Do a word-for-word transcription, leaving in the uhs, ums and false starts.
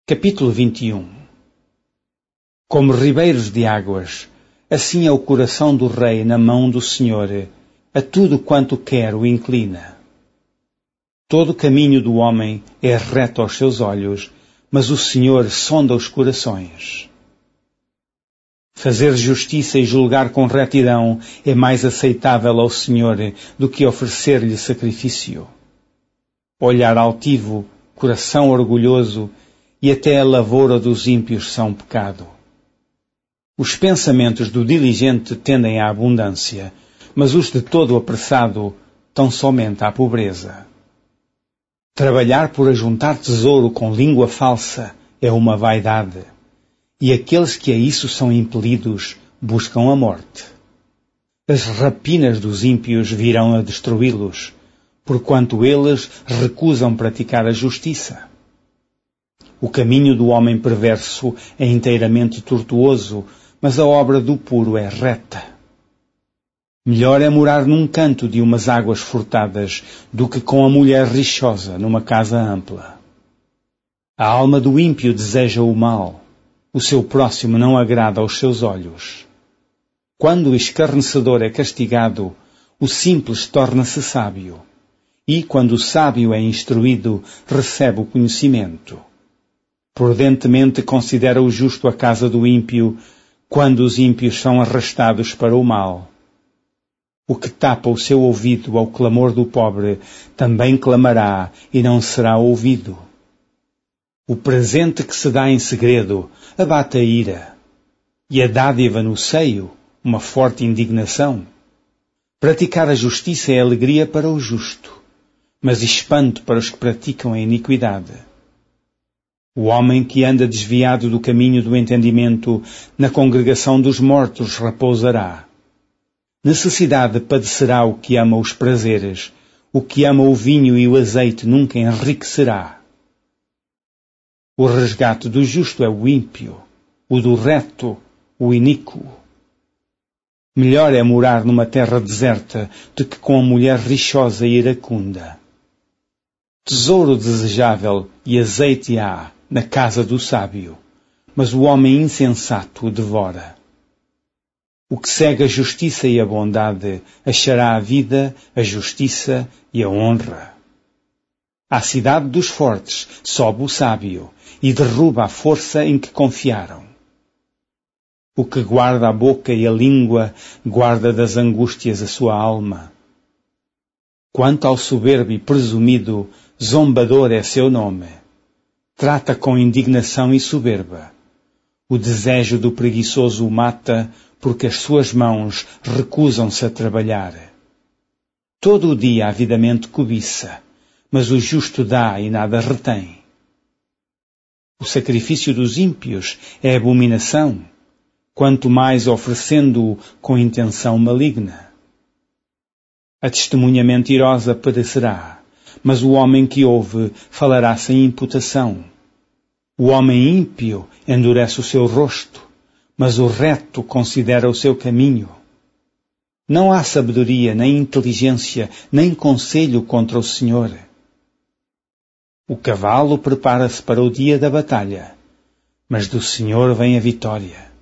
Capítulo vinte e um. Como ribeiros de águas, assim é o coração do rei na mão do Senhor, a tudo quanto quer o inclina. Todo o caminho do homem é reto aos seus olhos, mas o Senhor sonda os corações. Fazer justiça e julgar com retidão é mais aceitável ao Senhor do que oferecer-lhe sacrifício. Olhar altivo, coração orgulhoso, e até a lavoura dos ímpios são pecado. Os pensamentos do diligente tendem à abundância, mas os de todo apressado tão somente à pobreza. Trabalhar por ajuntar tesouro com língua falsa é uma vaidade, e aqueles que a isso são impelidos buscam a morte. As rapinas dos ímpios virão a destruí-los, porquanto eles recusam praticar a justiça. O caminho do homem perverso é inteiramente tortuoso, mas a obra do puro é reta. Melhor é morar num canto de umas águas furtadas do que com a mulher rixosa numa casa ampla. A alma do ímpio deseja o mal, o seu próximo não agrada aos seus olhos. Quando o escarnecedor é castigado, o simples torna-se sábio, e quando o sábio é instruído, recebe o conhecimento. Prudentemente considera o justo a casa do ímpio, quando os ímpios são arrastados para o mal. O que tapa o seu ouvido ao clamor do pobre, também clamará e não será ouvido. O presente que se dá em segredo abate a ira, e a dádiva no seio, uma forte indignação. Praticar a justiça é alegria para o justo, mas espanto para os que praticam a iniquidade. O homem que anda desviado do caminho do entendimento, na congregação dos mortos repousará. Necessidade padecerá o que ama os prazeres, o que ama o vinho e o azeite nunca enriquecerá. O resgate do justo é o ímpio, o do reto, o iníquo. Melhor é morar numa terra deserta do que com a mulher rixosa e iracunda. Tesouro desejável e azeite há na casa do sábio, mas o homem insensato o devora. O que segue a justiça e a bondade achará a vida, a justiça e a honra. À cidade dos fortes sobe o sábio e derruba a força em que confiaram. O que guarda a boca e a língua guarda das angústias a sua alma. Quanto ao soberbo e presumido, zombador é seu nome. Trata com indignação e soberba. O desejo do preguiçoso o mata, porque as suas mãos recusam-se a trabalhar. Todo o dia avidamente cobiça, mas o justo dá e nada retém. O sacrifício dos ímpios é abominação, quanto mais oferecendo-o com intenção maligna. A testemunha mentirosa perecerá, mas o homem que ouve falará sem imputação. O homem ímpio endurece o seu rosto, mas o reto considera o seu caminho. Não há sabedoria, nem inteligência, nem conselho contra o Senhor. O cavalo prepara-se para o dia da batalha, mas do Senhor vem a vitória.